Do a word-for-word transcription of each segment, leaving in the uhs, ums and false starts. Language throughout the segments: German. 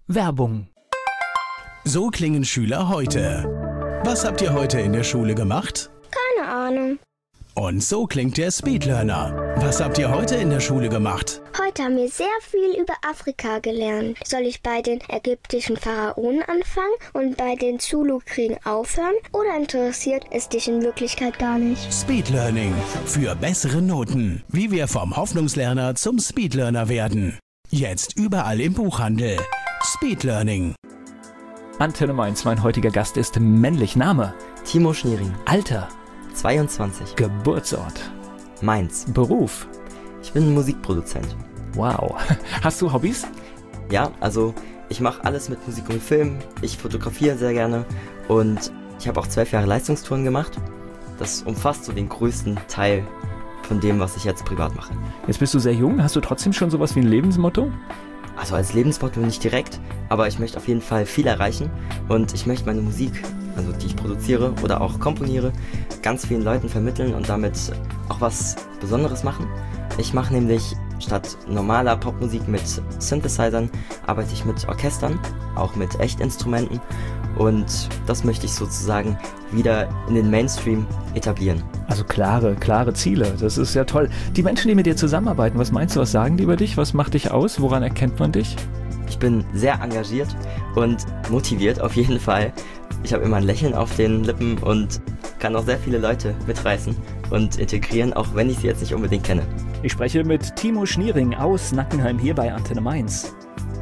Werbung. So klingen Schüler heute. Was habt ihr heute in der Schule gemacht? Keine Ahnung. Und so klingt der Speedlearner. Was habt ihr heute in der Schule gemacht? Heute haben wir sehr viel über Afrika gelernt. Soll ich bei den ägyptischen Pharaonen anfangen und bei den Zulu-Kriegen aufhören? Oder interessiert es dich in Wirklichkeit gar nicht? Speedlearning. Für bessere Noten. Wie wir vom Hoffnungslerner zum Speedlearner werden. Jetzt überall im Buchhandel. Speedlearning. Antenne Mainz, mein heutiger Gast ist männlich. Name? Timo Schniering. Alter? zweiundzwanzig. Geburtsort? Mainz. Beruf? Ich bin Musikproduzent. Wow. Hast du Hobbys? Ja, also ich mache alles mit Musik und Film. Ich fotografiere sehr gerne und ich habe auch zwölf Jahre Leistungstouren gemacht. Das umfasst so den größten Teil von dem, was ich jetzt privat mache. Jetzt bist du sehr jung. Hast du trotzdem schon sowas wie ein Lebensmotto? Also als Lebensmotto nicht direkt, aber ich möchte auf jeden Fall viel erreichen und ich möchte meine Musik, also die ich produziere oder auch komponiere, ganz vielen Leuten vermitteln und damit auch was Besonderes machen. Ich mache nämlich statt normaler Popmusik mit Synthesizern, arbeite ich mit Orchestern, auch mit Echtinstrumenten und das möchte ich sozusagen wieder in den Mainstream etablieren. Also klare, klare Ziele, das ist ja toll. Die Menschen, die mit dir zusammenarbeiten, was meinst du, was sagen die über dich? Was macht dich aus? Woran erkennt man dich? Ich bin sehr engagiert und motiviert auf jeden Fall. Ich habe immer ein Lächeln auf den Lippen und kann auch sehr viele Leute mitreißen und integrieren, auch wenn ich sie jetzt nicht unbedingt kenne. Ich spreche mit Timo Schniering aus Nackenheim hier bei Antenne Mainz.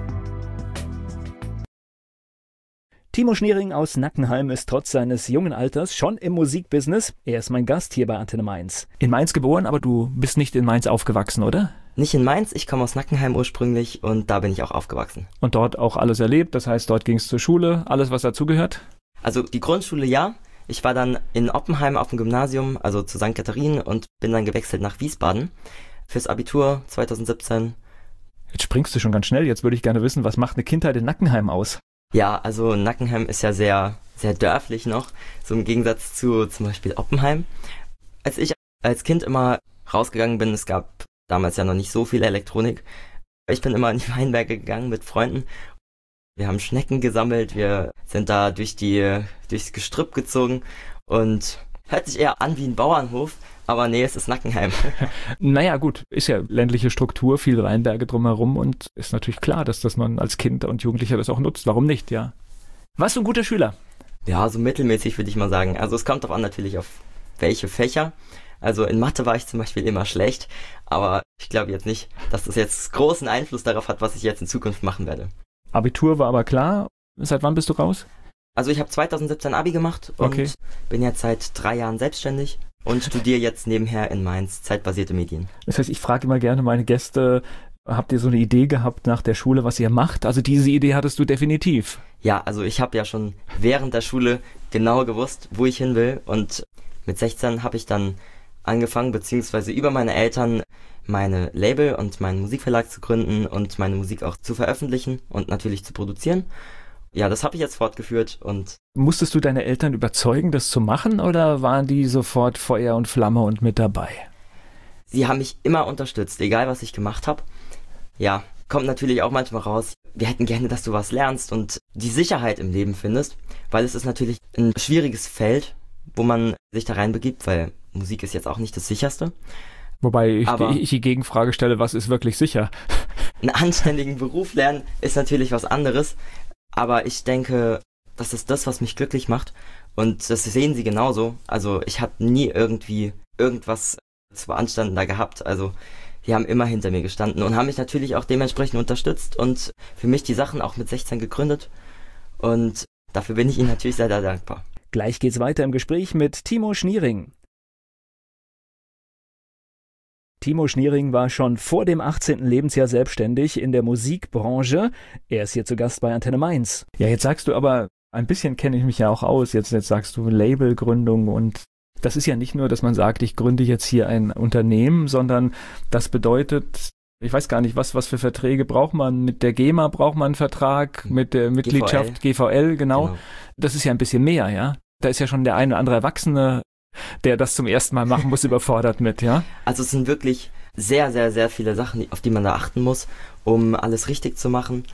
Timo Schniering aus Nackenheim ist trotz seines jungen Alters schon im Musikbusiness. Er ist mein Gast hier bei Antenne Mainz. In Mainz geboren, aber du bist nicht in Mainz aufgewachsen, oder? Nicht in Mainz, ich komme aus Nackenheim ursprünglich und da bin ich auch aufgewachsen. Und dort auch alles erlebt, das heißt, dort ging es zur Schule, alles was dazugehört? Also die Grundschule ja. Ich war dann in Oppenheim auf dem Gymnasium, also zu Sankt Katharinen und bin dann gewechselt nach Wiesbaden fürs Abitur zwanzig siebzehn. Jetzt springst du schon ganz schnell, jetzt würde ich gerne wissen, was macht eine Kindheit in Nackenheim aus? Ja, also Nackenheim ist ja sehr, sehr dörflich noch, so im Gegensatz zu zum Beispiel Oppenheim. Als ich als Kind immer rausgegangen bin, es gab damals ja noch nicht so viel Elektronik, ich bin immer in die Weinberge gegangen mit Freunden. Wir haben Schnecken gesammelt, wir sind da durch die, durchs Gestrüpp gezogen und hört sich eher an wie ein Bauernhof, aber nee, es ist Nackenheim. Naja gut, ist ja ländliche Struktur, viele Weinberge drumherum und ist natürlich klar, dass das man als Kind und Jugendlicher das auch nutzt. Warum nicht, ja? Warst du ein guter Schüler? Ja, so mittelmäßig würde ich mal sagen. Also es kommt drauf an natürlich auf welche Fächer. Also in Mathe war ich zum Beispiel immer schlecht, aber ich glaube jetzt nicht, dass das jetzt großen Einfluss darauf hat, was ich jetzt in Zukunft machen werde. Abitur war aber klar. Seit wann bist du raus? Also ich habe zwanzig siebzehn Abi gemacht und okay. Bin jetzt seit drei Jahren selbstständig und studiere jetzt nebenher in Mainz zeitbasierte Medien. Das heißt, ich frage immer gerne meine Gäste, habt ihr so eine Idee gehabt nach der Schule, was ihr macht? Also diese Idee hattest du definitiv. Ja, also ich habe ja schon während der Schule genau gewusst, wo ich hin will und mit sechzehn habe ich dann angefangen, beziehungsweise über meine Eltern meine Label und meinen Musikverlag zu gründen und meine Musik auch zu veröffentlichen und natürlich zu produzieren. Ja, das habe ich jetzt fortgeführt und... Musstest du deine Eltern überzeugen, das zu machen oder waren die sofort Feuer und Flamme und mit dabei? Sie haben mich immer unterstützt, egal was ich gemacht habe. Ja, kommt natürlich auch manchmal raus, wir hätten gerne, dass du was lernst und die Sicherheit im Leben findest, weil es ist natürlich ein schwieriges Feld, wo man sich da reinbegibt, weil Musik ist jetzt auch nicht das Sicherste. Wobei ich, Aber ich die Gegenfrage stelle, was ist wirklich sicher? Einen anständigen Beruf lernen ist natürlich was anderes, aber ich denke, das ist das, was mich glücklich macht und das sehen sie genauso. Also ich habe nie irgendwie irgendwas zu beanstanden da gehabt, also die haben immer hinter mir gestanden und haben mich natürlich auch dementsprechend unterstützt und für mich die Sachen auch mit sechzehn gegründet und dafür bin ich ihnen natürlich sehr, sehr dankbar. Gleich geht's weiter im Gespräch mit Timo Schniering. Timo Schniering war schon vor dem achtzehnten Lebensjahr selbstständig in der Musikbranche. Er ist hier zu Gast bei Antenne Mainz. Ja, jetzt sagst du aber, ein bisschen kenne ich mich ja auch aus. Jetzt, jetzt sagst du Labelgründung und das ist ja nicht nur, dass man sagt, ich gründe jetzt hier ein Unternehmen, sondern das bedeutet, ich weiß gar nicht, was, was für Verträge braucht man. Mit der GEMA braucht man einen Vertrag, mit der Mitgliedschaft G V L, genau. genau. Das ist ja ein bisschen mehr, ja. Da ist ja schon der eine oder andere Erwachsene, der das zum ersten Mal machen muss, überfordert mit, ja? Also es sind wirklich sehr, sehr, sehr viele Sachen, auf die man da achten muss, um alles richtig zu machen.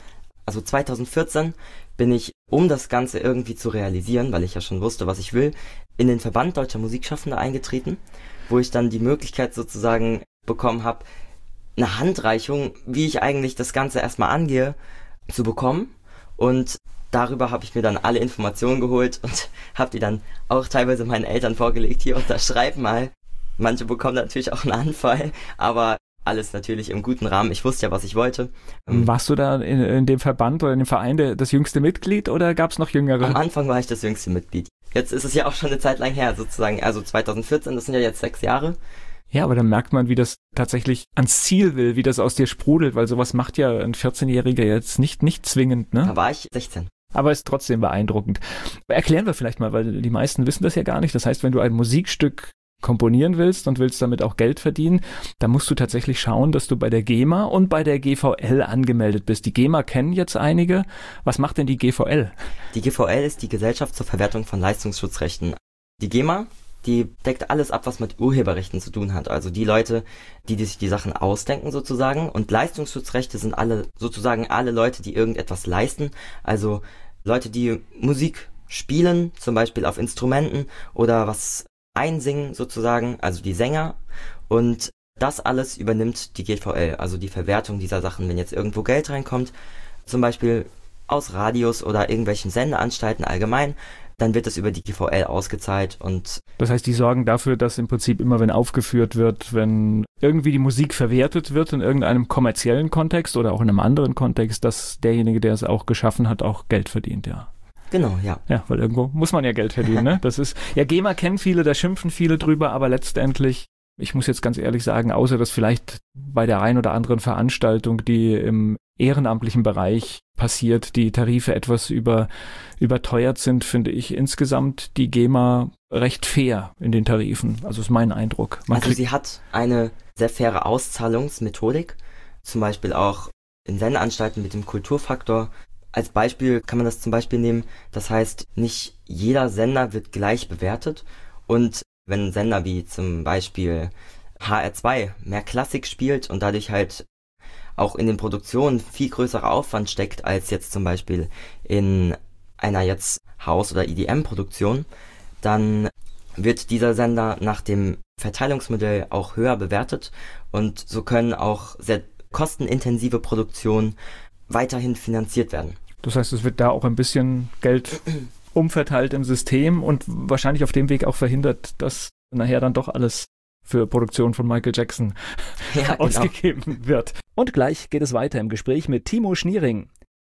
Also zweitausendvierzehn bin ich, um das Ganze irgendwie zu realisieren, weil ich ja schon wusste, was ich will, in den Verband Deutscher Musikschaffende eingetreten, wo ich dann die Möglichkeit sozusagen bekommen habe, eine Handreichung, wie ich eigentlich das Ganze erstmal angehe, zu bekommen. Und darüber habe ich mir dann alle Informationen geholt und habe die dann auch teilweise meinen Eltern vorgelegt. Hier, unterschreib mal. Manche bekommen natürlich auch einen Anfall, aber alles natürlich im guten Rahmen. Ich wusste ja, was ich wollte. Warst du da in, in dem Verband oder in dem Verein der, das jüngste Mitglied oder gab es noch jüngere? Am Anfang war ich das jüngste Mitglied. Jetzt ist es ja auch schon eine Zeit lang her, sozusagen. Also zweitausendvierzehn, das sind ja jetzt sechs Jahre. Ja, aber dann merkt man, wie das tatsächlich ans Ziel will, wie das aus dir sprudelt, weil sowas macht ja ein vierzehnjähriger jetzt nicht, nicht zwingend, ne? Da war ich sechzehn. Aber ist trotzdem beeindruckend. Erklären wir vielleicht mal, weil die meisten wissen das ja gar nicht. Das heißt, wenn du ein Musikstück komponieren willst und willst damit auch Geld verdienen, dann musst du tatsächlich schauen, dass du bei der GEMA und bei der G V L angemeldet bist. Die GEMA kennen jetzt einige. Was macht denn die G V L? Die G V L ist die Gesellschaft zur Verwertung von Leistungsschutzrechten. Die GEMA, die deckt alles ab, was mit Urheberrechten zu tun hat. Also die Leute, die, die sich die Sachen ausdenken sozusagen. Und Leistungsschutzrechte sind alle sozusagen alle Leute, die irgendetwas leisten. Also Leute, die Musik spielen, zum Beispiel auf Instrumenten oder was einsingen sozusagen, also die Sänger. Und das alles übernimmt die G V L, also die Verwertung dieser Sachen. Wenn jetzt irgendwo Geld reinkommt, zum Beispiel aus Radios oder irgendwelchen Sendeanstalten allgemein, dann wird es über die G V L ausgezahlt. Und das heißt, die sorgen dafür, dass im Prinzip immer, wenn aufgeführt wird, wenn irgendwie die Musik verwertet wird in irgendeinem kommerziellen Kontext oder auch in einem anderen Kontext, dass derjenige, der es auch geschaffen hat, auch Geld verdient, ja. Genau, ja. Ja, weil irgendwo muss man ja Geld verdienen, ne? Das ist, ja, GEMA kennen viele, da schimpfen viele drüber, aber letztendlich, ich muss jetzt ganz ehrlich sagen, außer dass vielleicht bei der ein oder anderen Veranstaltung, die im ehrenamtlichen Bereich passiert, die Tarife etwas über, überteuert sind, finde ich insgesamt die GEMA recht fair in den Tarifen. Also ist mein Eindruck. Man also sie hat eine sehr faire Auszahlungsmethodik, zum Beispiel auch in Sendeanstalten mit dem Kulturfaktor. Als Beispiel kann man das zum Beispiel nehmen, das heißt, nicht jeder Sender wird gleich bewertet und wenn ein Sender wie zum Beispiel H R zwei mehr Klassik spielt und dadurch halt auch in den Produktionen viel größerer Aufwand steckt als jetzt zum Beispiel in einer jetzt House- oder E D M-Produktion, dann wird dieser Sender nach dem Verteilungsmodell auch höher bewertet und so können auch sehr kostenintensive Produktionen weiterhin finanziert werden. Das heißt, es wird da auch ein bisschen Geld umverteilt im System und wahrscheinlich auf dem Weg auch verhindert, dass nachher dann doch alles für Produktion von Michael Jackson ja, genau. ausgegeben wird. Und gleich geht es weiter im Gespräch mit Timo Schniering.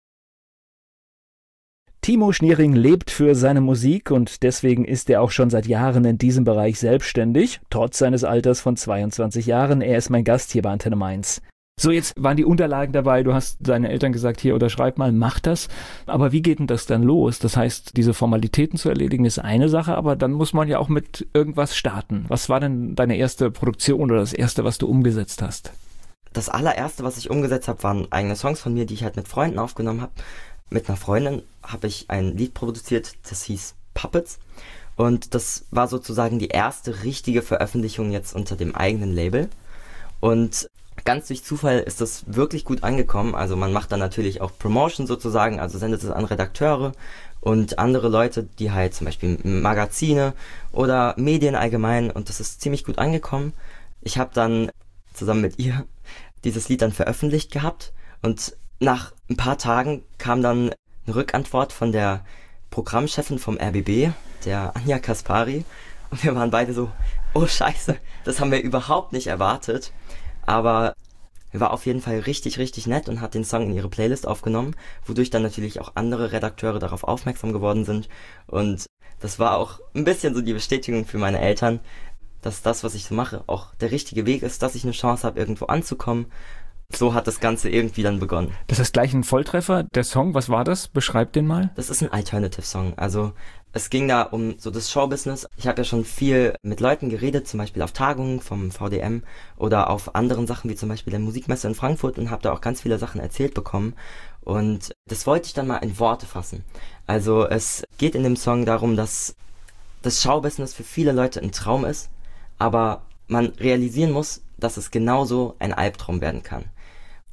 Timo Schniering lebt für seine Musik und deswegen ist er auch schon seit Jahren in diesem Bereich selbstständig, trotz seines Alters von zweiundzwanzig Jahren. Er ist mein Gast hier bei Antenne Mainz. So, jetzt waren die Unterlagen dabei, du hast deinen Eltern gesagt, hier unterschreib mal, mach das. Aber wie geht denn das dann los? Das heißt, diese Formalitäten zu erledigen ist eine Sache, aber dann muss man ja auch mit irgendwas starten. Was war denn deine erste Produktion oder das erste, was du umgesetzt hast? Das allererste, was ich umgesetzt habe, waren eigene Songs von mir, die ich halt mit Freunden aufgenommen habe. Mit einer Freundin habe ich ein Lied produziert, das hieß Puppets. Und das war sozusagen die erste richtige Veröffentlichung jetzt unter dem eigenen Label. Und ganz durch Zufall ist das wirklich gut angekommen. Also man macht dann natürlich auch Promotion sozusagen, also sendet es an Redakteure und andere Leute, die halt zum Beispiel Magazine oder Medien allgemein, und das ist ziemlich gut angekommen. Ich habe dann zusammen mit ihr dieses Lied dann veröffentlicht gehabt und nach ein paar Tagen kam dann eine Rückantwort von der Programmchefin vom R B B, der Anja Kaspari, und wir waren beide so, oh Scheiße, das haben wir überhaupt nicht erwartet. Aber er war auf jeden Fall richtig, richtig nett und hat den Song in ihre Playlist aufgenommen, wodurch dann natürlich auch andere Redakteure darauf aufmerksam geworden sind. Und das war auch ein bisschen so die Bestätigung für meine Eltern, dass das, was ich so mache, auch der richtige Weg ist, dass ich eine Chance habe, irgendwo anzukommen. So hat das Ganze irgendwie dann begonnen. Das ist gleich ein Volltreffer. Der Song, was war das? Beschreib den mal. Das ist ein Alternative-Song. Also es ging da um so das Showbusiness. Ich habe ja schon viel mit Leuten geredet, zum Beispiel auf Tagungen vom V D M oder auf anderen Sachen, wie zum Beispiel der Musikmesse in Frankfurt, und habe da auch ganz viele Sachen erzählt bekommen. Und das wollte ich dann mal in Worte fassen. Also es geht in dem Song darum, dass das Showbusiness für viele Leute ein Traum ist, aber man realisieren muss, dass es genauso ein Albtraum werden kann.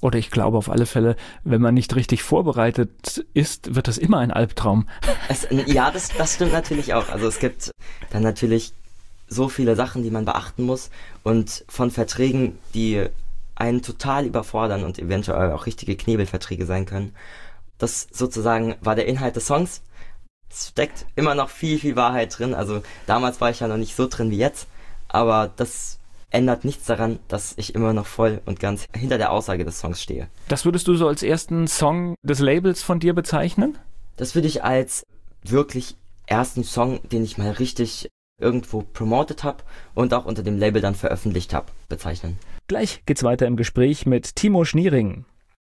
Oder ich glaube auf alle Fälle, wenn man nicht richtig vorbereitet ist, wird das immer ein Albtraum. Es, ja, das, das stimmt natürlich auch. Also es gibt dann natürlich so viele Sachen, die man beachten muss und von Verträgen, die einen total überfordern und eventuell auch richtige Knebelverträge sein können. Das sozusagen war der Inhalt des Songs. Es steckt immer noch viel, viel Wahrheit drin. Also damals war ich ja noch nicht so drin wie jetzt, aber das ändert nichts daran, dass ich immer noch voll und ganz hinter der Aussage des Songs stehe. Das würdest du so als ersten Song des Labels von dir bezeichnen? Das würde ich als wirklich ersten Song, den ich mal richtig irgendwo promotet habe und auch unter dem Label dann veröffentlicht habe, bezeichnen. Gleich geht's weiter im Gespräch mit Timo Schniering.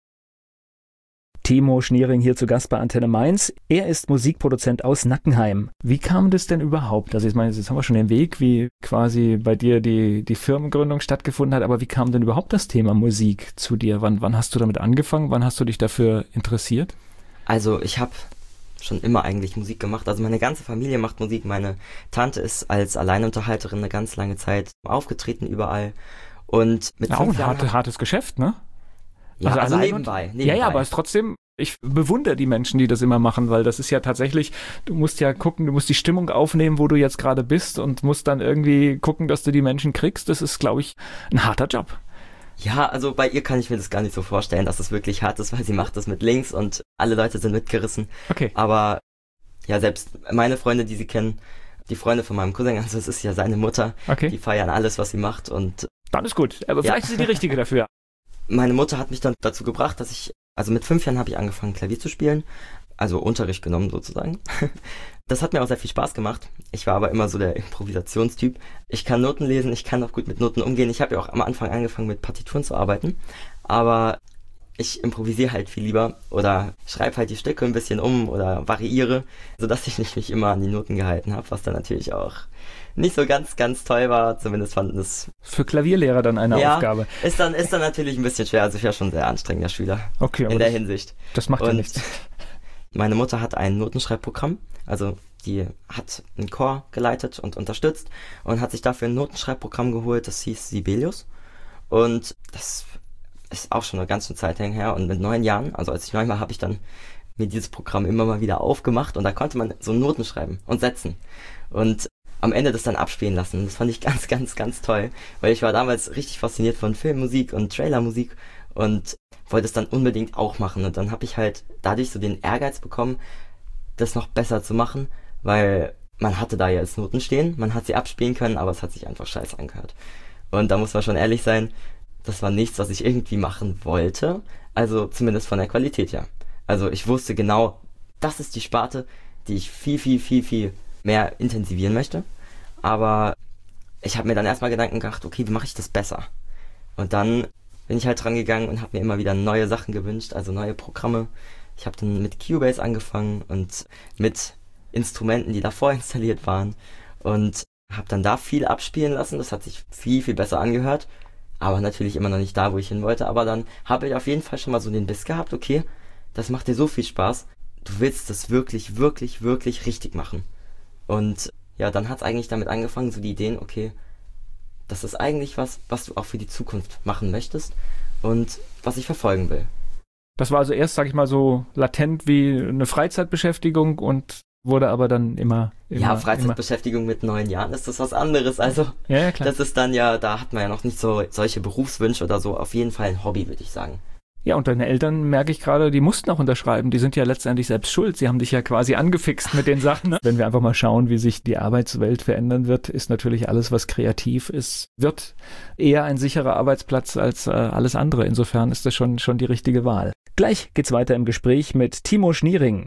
Timo Schniering hier zu Gast bei Antenne Mainz. Er ist Musikproduzent aus Nackenheim. Wie kam das denn überhaupt? Also ich meine, jetzt haben wir schon den Weg, wie quasi bei dir die, die Firmengründung stattgefunden hat, aber wie kam denn überhaupt das Thema Musik zu dir? Wann, wann hast du damit angefangen? Wann hast du dich dafür interessiert? Also ich habe schon immer eigentlich Musik gemacht. Also meine ganze Familie macht Musik. Meine Tante ist als Alleinunterhalterin eine ganz lange Zeit aufgetreten überall. Und mit ja, auch ein harte, hartes Geschäft, ne? Ja, also, also nebenbei, nebenbei. Ja, ja, aber es ist trotzdem, ich bewundere die Menschen, die das immer machen, weil das ist ja tatsächlich, du musst ja gucken, du musst die Stimmung aufnehmen, wo du jetzt gerade bist und musst dann irgendwie gucken, dass du die Menschen kriegst. Das ist, glaube ich, ein harter Job. Ja, also bei ihr kann ich mir das gar nicht so vorstellen, dass es wirklich hart ist, weil sie macht das mit links und alle Leute sind mitgerissen. Okay. Aber ja, selbst meine Freunde, die sie kennen, die Freunde von meinem Cousin, also es ist ja seine Mutter, okay. Die feiern alles, was sie macht und dann ist gut, aber vielleicht ja. ist sie die Richtige dafür. Meine Mutter hat mich dann dazu gebracht, dass ich, also mit fünf Jahren habe ich angefangen Klavier zu spielen, also Unterricht genommen sozusagen. Das hat mir auch sehr viel Spaß gemacht. Ich war aber immer so der Improvisationstyp. Ich kann Noten lesen, ich kann auch gut mit Noten umgehen. Ich habe ja auch am Anfang angefangen mit Partituren zu arbeiten, aber ich improvisiere halt viel lieber oder schreibe halt die Stücke ein bisschen um oder variiere, sodass ich nicht mich immer an die Noten gehalten habe, was dann natürlich auch nicht so ganz, ganz toll war. Zumindest fanden es für Klavierlehrer dann eine ja, Aufgabe. Ist dann, ist dann natürlich ein bisschen schwer. Also ich war schon ein sehr anstrengender Schüler. Okay, in der das, Hinsicht. Das macht und ja nichts. Meine Mutter hat ein Notenschreibprogramm, also die hat einen Chor geleitet und unterstützt und hat sich dafür ein Notenschreibprogramm geholt, das hieß Sibelius. Und das ist auch schon eine ganze Zeit her. Und mit neun Jahren, also als ich neun war, habe ich dann mir dieses Programm immer mal wieder aufgemacht und da konnte man so Noten schreiben und setzen. Und am Ende das dann abspielen lassen. Das fand ich ganz, ganz, ganz toll, weil ich war damals richtig fasziniert von Filmmusik und Trailermusik und wollte es dann unbedingt auch machen. Und dann habe ich halt dadurch so den Ehrgeiz bekommen, das noch besser zu machen, weil man hatte da ja jetzt Noten stehen, man hat sie abspielen können, aber es hat sich einfach scheiße angehört. Und da muss man schon ehrlich sein, das war nichts, was ich irgendwie machen wollte, also zumindest von der Qualität her. Also ich wusste genau, das ist die Sparte, die ich viel, viel, viel, viel mehr intensivieren möchte. Aber ich habe mir dann erstmal Gedanken gemacht, okay, wie mache ich das besser? Und dann bin ich halt dran gegangen und habe mir immer wieder neue Sachen gewünscht, also neue Programme. Ich habe dann mit Cubase angefangen und mit Instrumenten, die davor installiert waren und habe dann da viel abspielen lassen. Das hat sich viel, viel besser angehört, aber natürlich immer noch nicht da, wo ich hin wollte. Aber dann habe ich auf jeden Fall schon mal so den Biss gehabt, okay, das macht dir so viel Spaß, du willst das wirklich, wirklich, wirklich richtig machen. Und ja, dann hat es eigentlich damit angefangen, so die Ideen, okay, das ist eigentlich was, was du auch für die Zukunft machen möchtest und was ich verfolgen will. Das war also erst, sag ich mal, so latent wie eine Freizeitbeschäftigung und wurde aber dann immer... immer ja, Freizeitbeschäftigung immer. Mit neun Jahren ist das was anderes. Also ja, ja, klar. Das ist dann ja, da hat man ja noch nicht so solche Berufswünsche oder so. Auf jeden Fall ein Hobby, würde ich sagen. Ja, und deine Eltern, merke ich gerade, die mussten auch unterschreiben. Die sind ja letztendlich selbst schuld. Sie haben dich ja quasi angefixt mit den Sachen. Ne? Wenn wir einfach mal schauen, wie sich die Arbeitswelt verändern wird, ist natürlich alles, was kreativ ist, wird eher ein sicherer Arbeitsplatz als äh, alles andere. Insofern ist das schon, schon die richtige Wahl. Gleich geht's weiter im Gespräch mit Timo Schniering.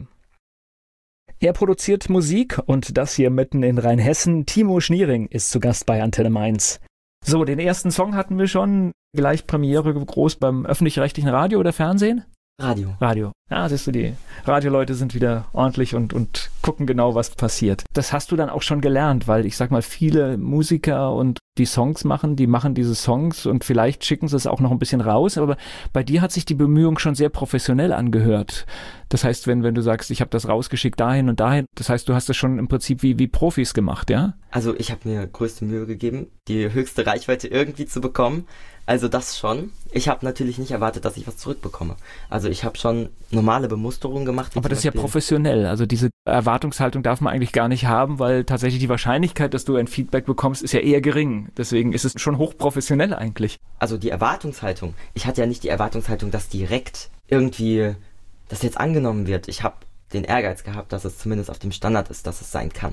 Er produziert Musik und das hier mitten in Rheinhessen. Timo Schniering ist zu Gast bei Antenne Mainz. So, den ersten Song hatten wir schon. Gleich Premiere groß beim öffentlich-rechtlichen Radio oder Fernsehen? Radio. Radio. Ja, siehst du, die Radioleute sind wieder ordentlich und, und gucken genau, was passiert. Das hast du dann auch schon gelernt, weil ich sag mal, viele Musiker und die Songs machen, die machen diese Songs und vielleicht schicken sie es auch noch ein bisschen raus, aber bei dir hat sich die Bemühung schon sehr professionell angehört. Das heißt, wenn, wenn du sagst, ich habe das rausgeschickt dahin und dahin, das heißt, du hast das schon im Prinzip wie, wie Profis gemacht, ja? Also ich habe mir größte Mühe gegeben, die höchste Reichweite irgendwie zu bekommen, Also das schon. Ich habe natürlich nicht erwartet, dass ich was zurückbekomme. Also ich habe schon normale Bemusterungen gemacht. Aber das ist ja professionell. Also diese Erwartungshaltung darf man eigentlich gar nicht haben, weil tatsächlich die Wahrscheinlichkeit, dass du ein Feedback bekommst, ist ja eher gering. Deswegen ist es schon hochprofessionell eigentlich. Also die Erwartungshaltung. Ich hatte ja nicht die Erwartungshaltung, dass direkt irgendwie das jetzt angenommen wird. Ich habe den Ehrgeiz gehabt, dass es zumindest auf dem Standard ist, dass es sein kann.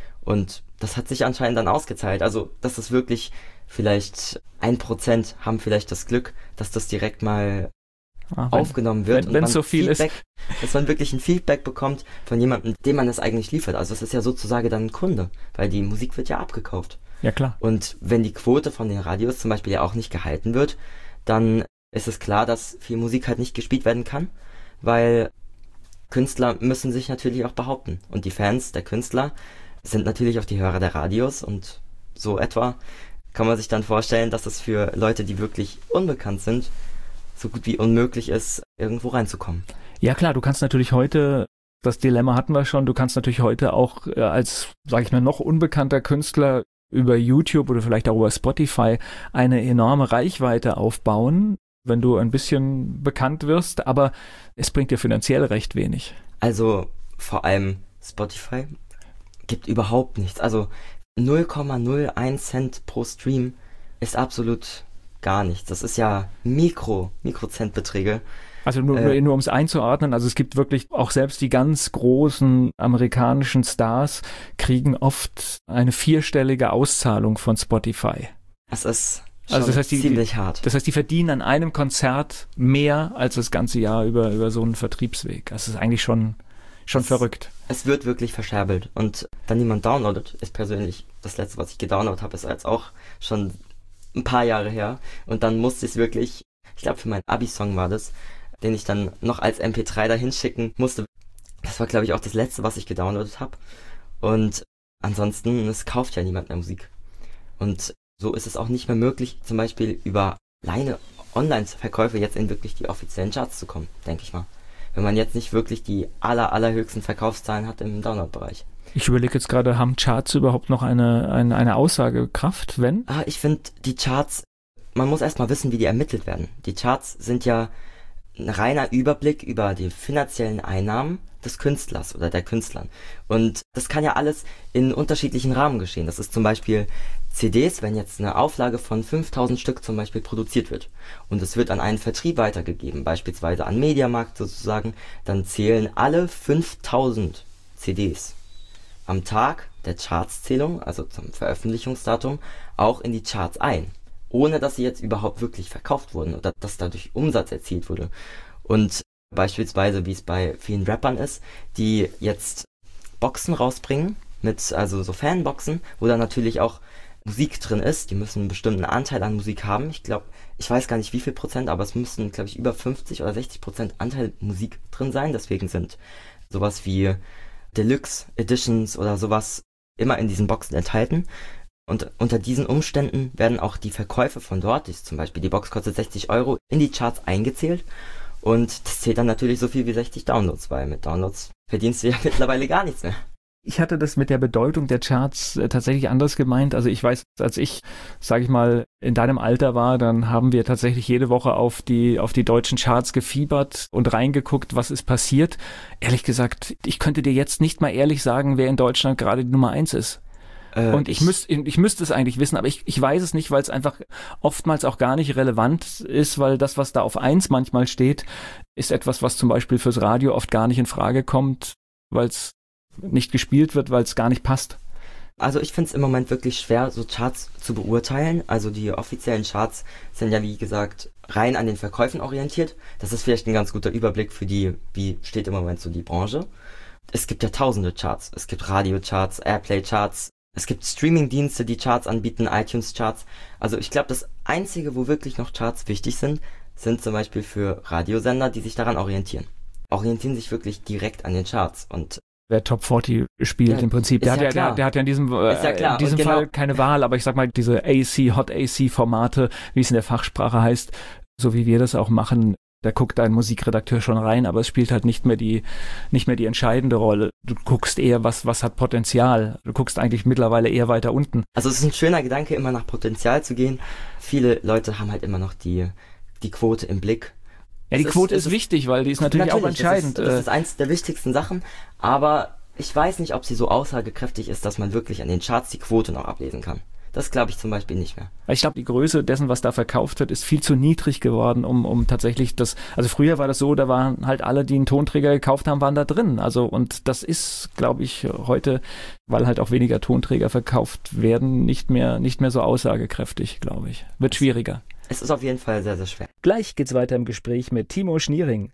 Und das hat sich anscheinend dann ausgezahlt. Also das ist wirklich... Vielleicht ein Prozent haben vielleicht das Glück, dass das direkt mal ah, wenn, aufgenommen wird. Wenn es so viel Feedback, ist. Dass man wirklich ein Feedback bekommt von jemandem, dem man es eigentlich liefert. Also es ist ja sozusagen dann ein Kunde, weil die Musik wird ja abgekauft. Ja, klar. Und wenn die Quote von den Radios zum Beispiel ja auch nicht gehalten wird, dann ist es klar, dass viel Musik halt nicht gespielt werden kann, weil Künstler müssen sich natürlich auch behaupten. Und die Fans der Künstler sind natürlich auch die Hörer der Radios und so etwa kann man sich dann vorstellen, dass es für Leute, die wirklich unbekannt sind, so gut wie unmöglich ist, irgendwo reinzukommen. Ja klar, du kannst natürlich heute, das Dilemma hatten wir schon, du kannst natürlich heute auch äh, als, sag ich mal, noch unbekannter Künstler über YouTube oder vielleicht auch über Spotify eine enorme Reichweite aufbauen, wenn du ein bisschen bekannt wirst, aber es bringt dir finanziell recht wenig. Also vor allem Spotify gibt überhaupt nichts. Also null Komma null eins Cent pro Stream ist absolut gar nichts. Das ist ja Mikro, Mikrocentbeträge. Also nur, äh, nur um es einzuordnen, also es gibt wirklich auch selbst die ganz großen amerikanischen Stars kriegen oft eine vierstellige Auszahlung von Spotify. Das ist schon also das heißt, die, ziemlich die, hart. Das heißt, die verdienen an einem Konzert mehr als das ganze Jahr über, über so einen Vertriebsweg. Das ist eigentlich schon, schon es, verrückt. Es wird wirklich verscherbelt. Und wenn niemand downloadet, ist persönlich das letzte, was ich gedownloadet habe, ist jetzt auch schon ein paar Jahre her. Und dann musste ich es wirklich, ich glaube für meinen Abi-Song war das, den ich dann noch als M P drei dahin schicken musste. Das war, glaube ich, auch das letzte, was ich gedownloadet habe. Und ansonsten, es kauft ja niemand mehr Musik. Und so ist es auch nicht mehr möglich, zum Beispiel über alleine Online-Verkäufe jetzt in wirklich die offiziellen Charts zu kommen, denke ich mal. Wenn man jetzt nicht wirklich die aller, allerhöchsten Verkaufszahlen hat im Download-Bereich. Ich überlege jetzt gerade, haben Charts überhaupt noch eine, eine, eine Aussagekraft, wenn? Ah, ich finde, die Charts, man muss erstmal wissen, wie die ermittelt werden. Die Charts sind ja ein reiner Überblick über die finanziellen Einnahmen des Künstlers oder der Künstlern. Und das kann ja alles in unterschiedlichen Rahmen geschehen. Das ist zum Beispiel C Ds, wenn jetzt eine Auflage von fünftausend Stück zum Beispiel produziert wird und es wird an einen Vertrieb weitergegeben, beispielsweise an Mediamarkt sozusagen, dann zählen alle fünftausend C Ds am Tag der Chartszählung, also zum Veröffentlichungsdatum, auch in die Charts ein, ohne dass sie jetzt überhaupt wirklich verkauft wurden oder dass dadurch Umsatz erzielt wurde. Und beispielsweise, wie es bei vielen Rappern ist, die jetzt Boxen rausbringen, mit also so Fanboxen, wo dann natürlich auch Musik drin ist. Die müssen einen bestimmten Anteil an Musik haben. Ich glaube, ich weiß gar nicht wie viel Prozent, aber es müssten, glaube ich, über fünfzig oder sechzig Prozent Anteil Musik drin sein. Deswegen sind sowas wie Deluxe Editions oder sowas immer in diesen Boxen enthalten. Und unter diesen Umständen werden auch die Verkäufe von dort, die zum Beispiel die Box kostet sechzig Euro, in die Charts eingezählt. Und das zählt dann natürlich so viel wie sechzig Downloads, weil mit Downloads verdienst du ja mittlerweile gar nichts mehr. Ich hatte das mit der Bedeutung der Charts äh, tatsächlich anders gemeint. Also ich weiß, als ich, sage ich mal, in deinem Alter war, dann haben wir tatsächlich jede Woche auf die auf die deutschen Charts gefiebert und reingeguckt, was ist passiert. Ehrlich gesagt, ich könnte dir jetzt nicht mal ehrlich sagen, wer in Deutschland gerade die Nummer eins ist. Äh, und ich, ich, müsst, ich müsste es eigentlich wissen, aber ich, ich weiß es nicht, weil es einfach oftmals auch gar nicht relevant ist, weil das, was da auf eins manchmal steht, ist etwas, was zum Beispiel fürs Radio oft gar nicht in Frage kommt, weil es nicht gespielt wird, weil es gar nicht passt. Also ich finde es im Moment wirklich schwer, so Charts zu beurteilen. Also die offiziellen Charts sind ja, wie gesagt, rein an den Verkäufen orientiert. Das ist vielleicht ein ganz guter Überblick für die, wie steht im Moment so die Branche. Es gibt ja tausende Charts. Es gibt Radio-Charts, Airplay-Charts. Es gibt Streaming-Dienste, die Charts anbieten, iTunes-Charts. Also ich glaube, das Einzige, wo wirklich noch Charts wichtig sind, sind zum Beispiel für Radiosender, die sich daran orientieren. Orientieren sich wirklich direkt an den Charts. Und wer Top vierzig spielt ja, im Prinzip, der hat ja, der, der hat ja in diesem, äh, ja in diesem genau. Fall keine Wahl, aber ich sag mal, diese A C, Hot A C Formate, wie es in der Fachsprache heißt, so wie wir das auch machen, Da guckt ein Musikredakteur schon rein, aber es spielt halt nicht mehr die, nicht mehr die entscheidende Rolle. Du guckst eher, was, was hat Potenzial. Du guckst eigentlich mittlerweile eher weiter unten. Also es ist ein schöner Gedanke, immer nach Potenzial zu gehen. Viele Leute haben halt immer noch die, die Quote im Blick. Ja, die es Quote ist, ist, ist wichtig, weil die ist natürlich, natürlich auch entscheidend. Das ist, das ist eins der wichtigsten Sachen, aber ich weiß nicht, ob sie so aussagekräftig ist, dass man wirklich an den Charts die Quote noch ablesen kann. Das glaube ich zum Beispiel nicht mehr. Ich glaube, die Größe dessen, was da verkauft wird, ist viel zu niedrig geworden, um, um tatsächlich das, also früher war das so, da waren halt alle, die einen Tonträger gekauft haben, waren da drin. Also, und das ist, glaube ich, heute, weil halt auch weniger Tonträger verkauft werden, nicht mehr, nicht mehr so aussagekräftig, glaube ich. Wird schwieriger. Es ist auf jeden Fall sehr, sehr schwer. Gleich geht's weiter im Gespräch mit Timo Schniering.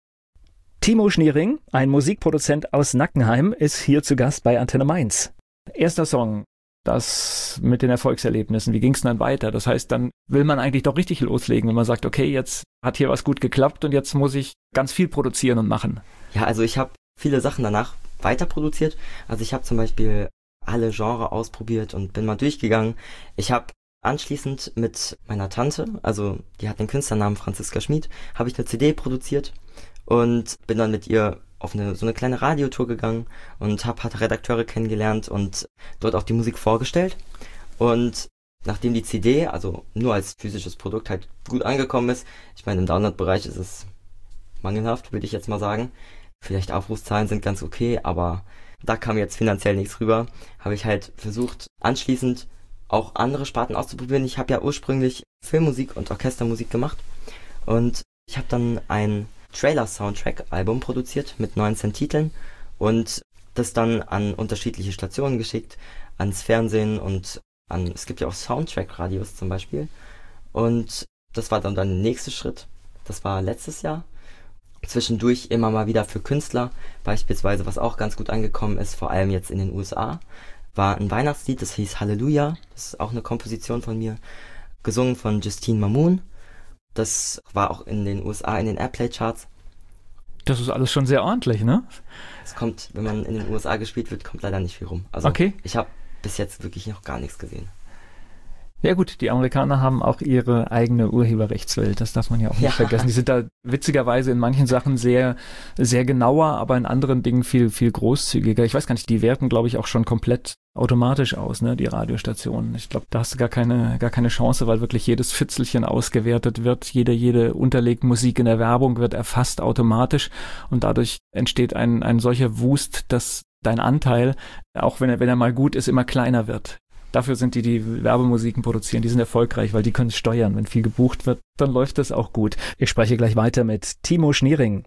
Timo Schniering, ein Musikproduzent aus Nackenheim, ist hier zu Gast bei Antenne Mainz. Erster Song. Das mit den Erfolgserlebnissen, wie ging es dann weiter? Das heißt, dann will man eigentlich doch richtig loslegen, wenn man sagt, okay, jetzt hat hier was gut geklappt und jetzt muss ich ganz viel produzieren und machen. Ja, also ich habe viele Sachen danach weiter produziert. Also ich habe zum Beispiel alle Genres ausprobiert und bin mal durchgegangen. Ich habe anschließend mit meiner Tante, also die hat den Künstlernamen Franziska Schmid, habe ich eine C D produziert und bin dann mit ihr auf eine, so eine kleine Radiotour gegangen und habe halt Redakteure kennengelernt und dort auch die Musik vorgestellt. Und nachdem die C D, also nur als physisches Produkt, halt gut angekommen ist, ich meine, im Download-Bereich ist es mangelhaft, würde ich jetzt mal sagen. Vielleicht Aufrufszahlen sind ganz okay, aber da kam jetzt finanziell nichts rüber. Habe ich halt versucht, anschließend auch andere Sparten auszuprobieren. Ich habe ja ursprünglich Filmmusik und Orchestermusik gemacht und ich habe dann ein Trailer-Soundtrack-Album produziert mit neunzehn Titeln und das dann an unterschiedliche Stationen geschickt, ans Fernsehen und an, es gibt ja auch Soundtrack-Radios zum Beispiel. Und das war dann, dann der nächste Schritt. Das war letztes Jahr. Zwischendurch immer mal wieder für Künstler, beispielsweise, was auch ganz gut angekommen ist, vor allem jetzt in den U S A, war ein Weihnachtslied, das hieß Halleluja. Das ist auch eine Komposition von mir, gesungen von Justine Mamoun. Das war auch in den U S A in den Airplay-Charts. Das ist alles schon sehr ordentlich, ne? Es kommt, wenn man in den U S A gespielt wird, kommt leider nicht viel rum. Also okay. Ich habe bis jetzt wirklich noch gar nichts gesehen. Ja gut, die Amerikaner haben auch ihre eigene Urheberrechtswelt, das darf man ja auch nicht ja. vergessen. Die sind da witzigerweise in manchen Sachen sehr, sehr genauer, aber in anderen Dingen viel, viel großzügiger. Ich weiß gar nicht, die werten, glaube ich, auch schon komplett automatisch aus, ne, die Radiostationen. Ich glaube, da hast du gar keine, gar keine Chance, weil wirklich jedes Fitzelchen ausgewertet wird. Jede, jede unterlegte Musik in der Werbung wird erfasst automatisch und dadurch entsteht ein, ein solcher Wust, dass dein Anteil, auch wenn er, wenn er mal gut ist, immer kleiner wird. Dafür sind die, die Werbemusiken produzieren, die sind erfolgreich, weil die können es steuern. Wenn viel gebucht wird, dann läuft das auch gut. Ich spreche gleich weiter mit Timo Schniering.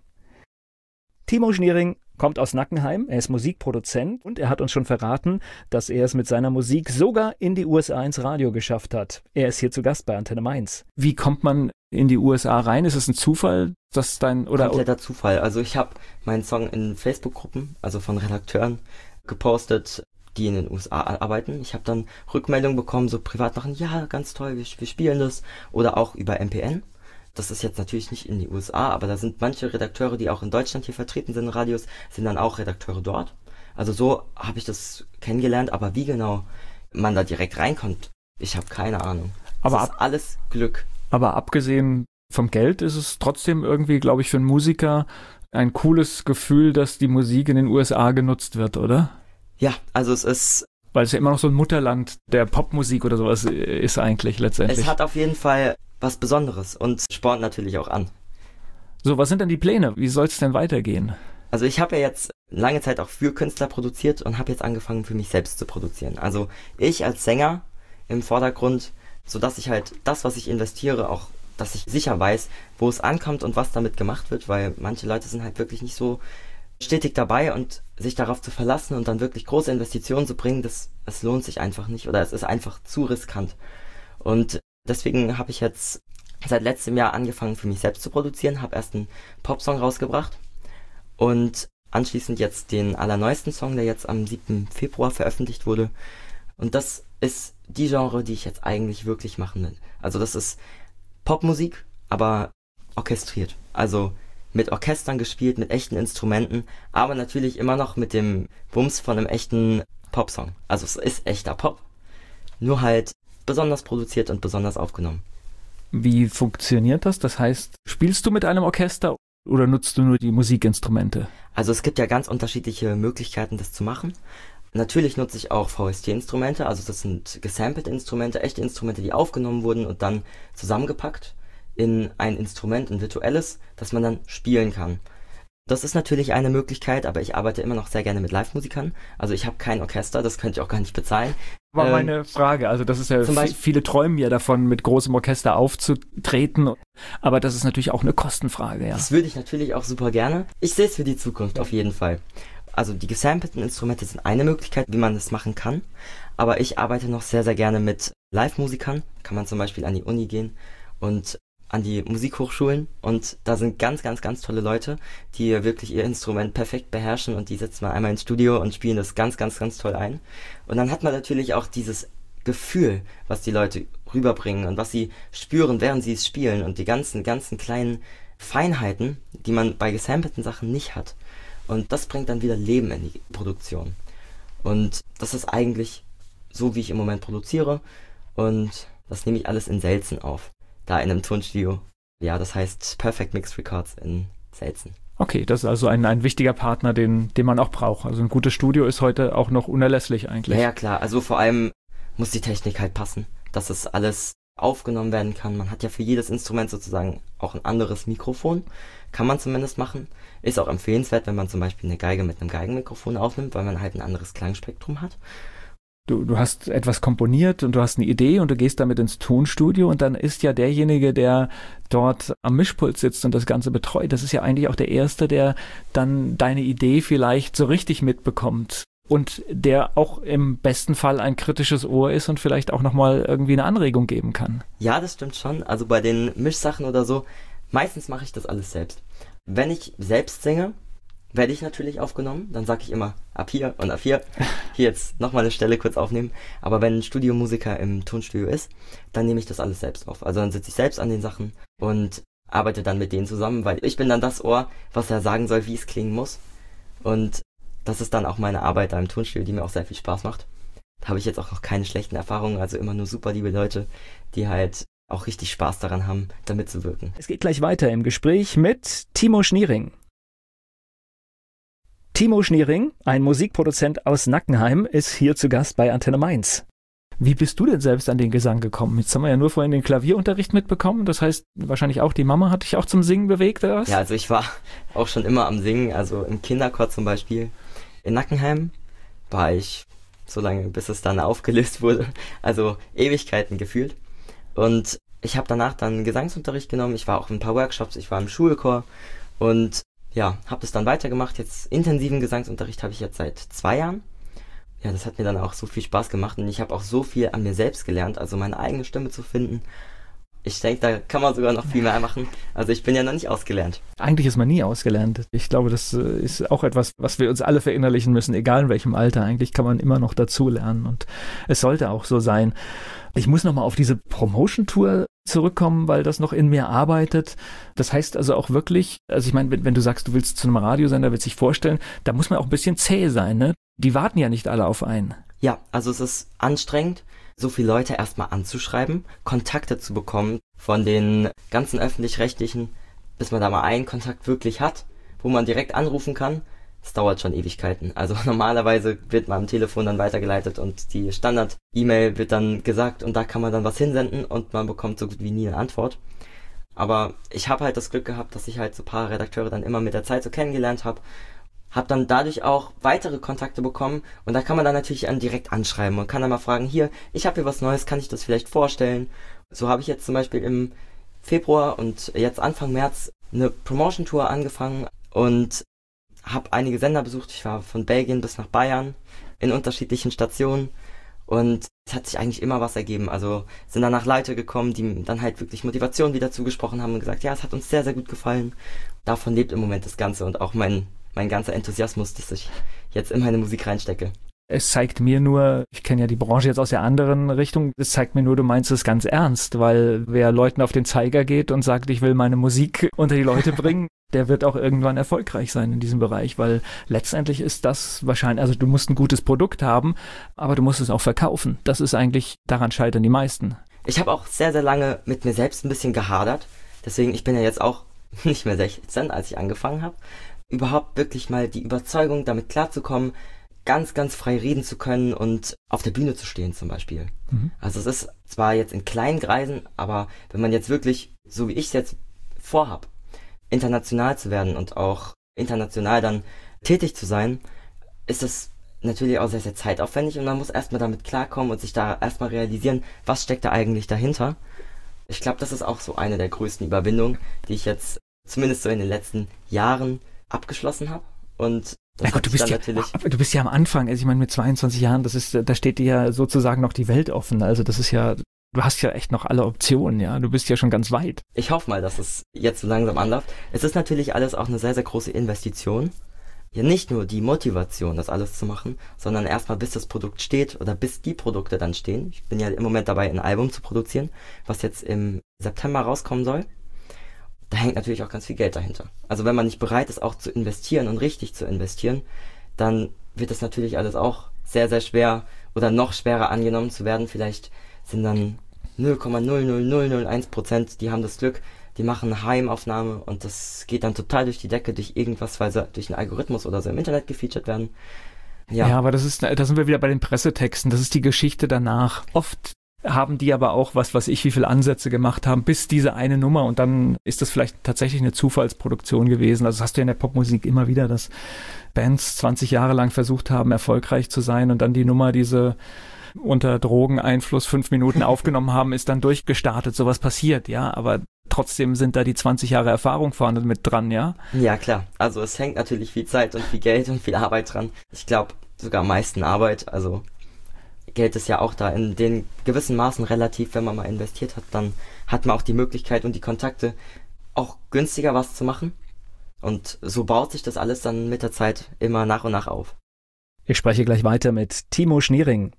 Timo Schniering kommt aus Nackenheim, er ist Musikproduzent und er hat uns schon verraten, dass er es mit seiner Musik sogar in die U S A ins Radio geschafft hat. Er ist hier zu Gast bei Antenne Mainz. Wie kommt man in die U S A rein? Ist es ein Zufall, dass dein... oder Kompletter Zufall. Also ich habe meinen Song in Facebook-Gruppen, also von Redakteuren, gepostet, die in den U S A arbeiten. Ich habe dann Rückmeldungen bekommen, so privat machen, ja, ganz toll, wir, wir spielen das. Oder auch über M P N. Das ist jetzt natürlich nicht in die U S A, aber da sind manche Redakteure, die auch in Deutschland hier vertreten sind in Radios, sind dann auch Redakteure dort. Also so habe ich das kennengelernt, aber wie genau man da direkt reinkommt, ich habe keine Ahnung. Das aber ist ab, alles Glück. Aber abgesehen vom Geld ist es trotzdem irgendwie, glaube ich, für einen Musiker ein cooles Gefühl, dass die Musik in den U S A genutzt wird, oder? Ja, also es ist... Weil es ja immer noch so ein Mutterland der Popmusik oder sowas ist eigentlich letztendlich. Es hat auf jeden Fall was Besonderes und spornt natürlich auch an. So, was sind denn die Pläne? Wie soll es denn weitergehen? Also ich habe ja jetzt lange Zeit auch für Künstler produziert und habe jetzt angefangen, für mich selbst zu produzieren. Also ich als Sänger im Vordergrund, sodass ich halt das, was ich investiere, auch, dass ich sicher weiß, wo es ankommt und was damit gemacht wird, weil manche Leute sind halt wirklich nicht so stetig dabei und sich darauf zu verlassen und dann wirklich große Investitionen zu bringen, das, das lohnt sich einfach nicht oder es ist einfach zu riskant. Und deswegen habe ich jetzt seit letztem Jahr angefangen, für mich selbst zu produzieren, habe erst einen Popsong rausgebracht und anschließend jetzt den allerneuesten Song, der jetzt am siebten Februar veröffentlicht wurde. Und das ist die Genre, die ich jetzt eigentlich wirklich machen will. Also das ist Popmusik, aber orchestriert. Also mit Orchestern gespielt, mit echten Instrumenten, aber natürlich immer noch mit dem Wumms von einem echten Popsong. Also es ist echter Pop, nur halt besonders produziert und besonders aufgenommen. Wie funktioniert das? Das heißt, spielst du mit einem Orchester oder nutzt du nur die Musikinstrumente? Also es gibt ja ganz unterschiedliche Möglichkeiten, das zu machen. Natürlich nutze ich auch V S T-Instrumente, also das sind gesampelte Instrumente, echte Instrumente, die aufgenommen wurden und dann zusammengepackt in ein Instrument, ein virtuelles, das man dann spielen kann. Das ist natürlich eine Möglichkeit, aber ich arbeite immer noch sehr gerne mit Live-Musikern. Also ich habe kein Orchester, das könnte ich auch gar nicht bezahlen. War ähm, meine Frage. Also das ist ja, Beispiel, viele träumen ja davon, mit großem Orchester aufzutreten. Aber das ist natürlich auch eine Kostenfrage. Ja. Das würde ich natürlich auch super gerne. Ich sehe es für die Zukunft auf jeden Fall. Also die gesampelten Instrumente sind eine Möglichkeit, wie man das machen kann. Aber ich arbeite noch sehr, sehr gerne mit Live-Musikern. Kann man zum Beispiel an die Uni gehen und an die Musikhochschulen und da sind ganz, ganz, ganz tolle Leute, die wirklich ihr Instrument perfekt beherrschen und die setzen mal einmal ins Studio und spielen das ganz, ganz, ganz toll ein. Und dann hat man natürlich auch dieses Gefühl, was die Leute rüberbringen und was sie spüren, während sie es spielen und die ganzen, ganzen kleinen Feinheiten, die man bei gesampelten Sachen nicht hat. Und das bringt dann wieder Leben in die Produktion. Und das ist eigentlich so, wie ich im Moment produziere und das nehme ich alles in Selzen auf. Da in einem Tonstudio. Ja, das heißt Perfect Mix Records in Selzen. Okay, das ist also ein, ein wichtiger Partner, den, den man auch braucht. Also ein gutes Studio ist heute auch noch unerlässlich eigentlich. Ja, ja, klar. Also vor allem muss die Technik halt passen, dass es alles aufgenommen werden kann. Man hat ja für jedes Instrument sozusagen auch ein anderes Mikrofon. Kann man zumindest machen. Ist auch empfehlenswert, wenn man zum Beispiel eine Geige mit einem Geigenmikrofon aufnimmt, weil man halt ein anderes Klangspektrum hat. Du, du hast etwas komponiert und du hast eine Idee und du gehst damit ins Tonstudio und dann ist ja derjenige, der dort am Mischpult sitzt und das Ganze betreut, das ist ja eigentlich auch der Erste, der dann deine Idee vielleicht so richtig mitbekommt und der auch im besten Fall ein kritisches Ohr ist und vielleicht auch nochmal irgendwie eine Anregung geben kann. Ja, das stimmt schon. Also bei den Mischsachen oder so, meistens mache ich das alles selbst. Wenn ich selbst singe, werde ich natürlich aufgenommen, dann sage ich immer ab hier und ab hier, hier jetzt nochmal eine Stelle kurz aufnehmen, aber wenn ein Studiomusiker im Tonstudio ist, dann nehme ich das alles selbst auf, also dann sitze ich selbst an den Sachen und arbeite dann mit denen zusammen, weil ich bin dann das Ohr, was er sagen soll, wie es klingen muss und das ist dann auch meine Arbeit da im Tonstudio, die mir auch sehr viel Spaß macht. Da habe ich jetzt auch noch keine schlechten Erfahrungen, also immer nur super liebe Leute, die halt auch richtig Spaß daran haben, da mitzuwirken. Es geht gleich weiter im Gespräch mit Timo Schniering. Timo Schniering, ein Musikproduzent aus Nackenheim, ist hier zu Gast bei Antenne Mainz. Wie bist du denn selbst an den Gesang gekommen? Jetzt haben wir ja nur vorhin den Klavierunterricht mitbekommen. Das heißt, wahrscheinlich auch die Mama hat dich auch zum Singen bewegt, oder was? Ja, also ich war auch schon immer am Singen. Also im Kinderchor zum Beispiel. In Nackenheim war ich so lange, bis es dann aufgelöst wurde. Also Ewigkeiten gefühlt. Und ich habe danach dann Gesangsunterricht genommen. Ich war auch in ein paar Workshops. Ich war im Schulchor. Und ja, habe das dann weitergemacht. Jetzt intensiven Gesangsunterricht habe ich jetzt seit zwei Jahren. Ja, das hat mir dann auch so viel Spaß gemacht und ich habe auch so viel an mir selbst gelernt, also meine eigene Stimme zu finden. Ich denke, da kann man sogar noch viel mehr machen. Also ich bin ja noch nicht ausgelernt. Eigentlich ist man nie ausgelernt. Ich glaube, das ist auch etwas, was wir uns alle verinnerlichen müssen, egal in welchem Alter. Eigentlich kann man immer noch dazu lernen und es sollte auch so sein. Ich muss nochmal auf diese Promotion-Tour zurückkommen, weil das noch in mir arbeitet. Das heißt also auch wirklich, also ich meine, wenn, wenn du sagst, du willst zu einem Radiosender, willst dich vorstellen, da muss man auch ein bisschen zäh sein, ne? Die warten ja nicht alle auf einen. Ja, also es ist anstrengend, so viele Leute erstmal anzuschreiben, Kontakte zu bekommen von den ganzen Öffentlich-Rechtlichen, bis man da mal einen Kontakt wirklich hat, wo man direkt anrufen kann. Das dauert schon Ewigkeiten. Also normalerweise wird man am Telefon dann weitergeleitet und die Standard-E-Mail wird dann gesagt und da kann man dann was hinsenden und man bekommt so gut wie nie eine Antwort. Aber ich habe halt das Glück gehabt, dass ich halt so ein paar Redakteure dann immer mit der Zeit so kennengelernt habe. Habe dann dadurch auch weitere Kontakte bekommen und da kann man dann natürlich an direkt anschreiben und kann dann mal fragen, hier, ich habe hier was Neues, kann ich das vielleicht vorstellen? So habe ich jetzt zum Beispiel im Februar und jetzt Anfang März eine Promotion-Tour angefangen und habe einige Sender besucht. Ich war von Belgien bis nach Bayern in unterschiedlichen Stationen und es hat sich eigentlich immer was ergeben. Also sind danach Leute gekommen, die dann halt wirklich Motivation wieder zugesprochen haben und gesagt, ja, es hat uns sehr, sehr gut gefallen. Davon lebt im Moment das Ganze und auch mein mein ganzer Enthusiasmus, dass ich jetzt in meine Musik reinstecke. Es zeigt mir nur, ich kenne ja die Branche jetzt aus der anderen Richtung, es zeigt mir nur, du meinst es ganz ernst, weil wer Leuten auf den Zeiger geht und sagt, ich will meine Musik unter die Leute bringen, der wird auch irgendwann erfolgreich sein in diesem Bereich, weil letztendlich ist das wahrscheinlich, also du musst ein gutes Produkt haben, aber du musst es auch verkaufen. Das ist eigentlich, daran scheitern die meisten. Ich habe auch sehr, sehr lange mit mir selbst ein bisschen gehadert. Deswegen, ich bin ja jetzt auch nicht mehr sechzehn, als ich angefangen habe. Überhaupt wirklich mal die Überzeugung, damit klarzukommen, ganz, ganz frei reden zu können und auf der Bühne zu stehen zum Beispiel. Mhm. Also es ist zwar jetzt in kleinen Kreisen, aber wenn man jetzt wirklich, so wie ich es jetzt vorhab, international zu werden und auch international dann tätig zu sein, ist es natürlich auch sehr, sehr zeitaufwendig und man muss erstmal damit klarkommen und sich da erstmal realisieren, was steckt da eigentlich dahinter. Ich glaube, das ist auch so eine der größten Überwindungen, die ich jetzt zumindest so in den letzten Jahren abgeschlossen habe. Und das gut, du bist ja, du bist ja am Anfang, also ich meine mit zweiundzwanzig Jahren, das ist, da steht dir ja sozusagen noch die Welt offen. Also das ist ja, du hast ja echt noch alle Optionen, ja. Du bist ja schon ganz weit. Ich hoffe mal, dass es jetzt so langsam anläuft. Es ist natürlich alles auch eine sehr, sehr große Investition. Ja, nicht nur die Motivation, das alles zu machen, sondern erstmal bis das Produkt steht oder bis die Produkte dann stehen. Ich bin ja im Moment dabei, ein Album zu produzieren, was jetzt im September rauskommen soll. Da hängt natürlich auch ganz viel Geld dahinter. Also wenn man nicht bereit ist, auch zu investieren und richtig zu investieren, dann wird es natürlich alles auch sehr, sehr schwer oder noch schwerer angenommen zu werden. Vielleicht sind dann null Komma null null null null eins Prozent, die haben das Glück, die machen eine Heimaufnahme und das geht dann total durch die Decke, durch irgendwas, weil sie durch einen Algorithmus oder so im Internet gefeatured werden. Ja, ja, aber das ist, da sind wir wieder bei den Pressetexten, das ist die Geschichte danach. Oft haben die aber auch, was weiß ich, wie viele Ansätze gemacht haben, bis diese eine Nummer und dann ist das vielleicht tatsächlich eine Zufallsproduktion gewesen. Also das hast du ja in der Popmusik immer wieder, dass Bands zwanzig Jahre lang versucht haben, erfolgreich zu sein und dann die Nummer, diese unter Drogeneinfluss fünf Minuten aufgenommen haben, ist dann durchgestartet. Sowas passiert, ja, aber trotzdem sind da die zwanzig Jahre Erfahrung vorne mit dran, ja? Ja, klar. Also es hängt natürlich viel Zeit und viel Geld und viel Arbeit dran. Ich glaube, sogar am meisten Arbeit, also Geld ist ja auch da in den gewissen Maßen relativ, wenn man mal investiert hat, dann hat man auch die Möglichkeit und die Kontakte, auch günstiger was zu machen. Und so baut sich das alles dann mit der Zeit immer nach und nach auf. Ich spreche gleich weiter mit Timo Schniering.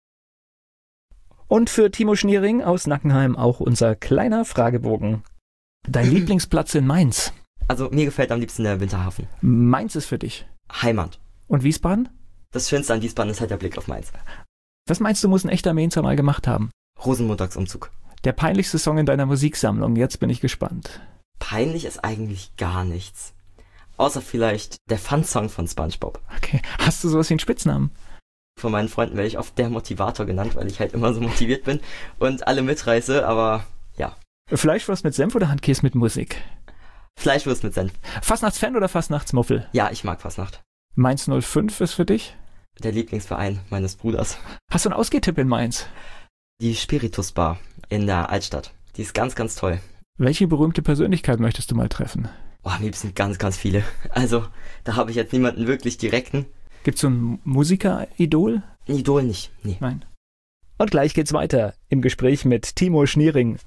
Und für Timo Schniering aus Nackenheim auch unser kleiner Fragebogen. Dein Lieblingsplatz in Mainz? Also mir gefällt am liebsten der Winterhafen. Mainz ist für dich? Heimat. Und Wiesbaden? Das Schönste an Wiesbaden ist halt der Blick auf Mainz. Was meinst du, muss ein echter Mainzer mal gemacht haben? Rosenmontagsumzug. Der peinlichste Song in deiner Musiksammlung, jetzt bin ich gespannt. Peinlich ist eigentlich gar nichts. Außer vielleicht der Fun-Song von SpongeBob. Okay, hast du sowas wie einen Spitznamen? Von meinen Freunden werde ich oft der Motivator genannt, weil ich halt immer so motiviert bin und alle mitreiße, aber ja. Fleischwurst mit Senf oder Handkäse mit Musik? Fleischwurst mit Senf. Fastnachtsfan oder Fastnachtsmuffel? Ja, ich mag Fastnacht. Mainz null fünf ist für dich? Der Lieblingsverein meines Bruders. Hast du einen Ausgehtipp in Mainz? Die Spiritus Bar in der Altstadt. Die ist ganz, ganz toll. Welche berühmte Persönlichkeit möchtest du mal treffen? Oh, am liebsten ganz, ganz viele. Also, da habe ich jetzt niemanden wirklich direkten. Gibt's so ein Musiker-Idol? Ein Idol nicht, nee. Nein. Und gleich geht's weiter im Gespräch mit Timo Schniering.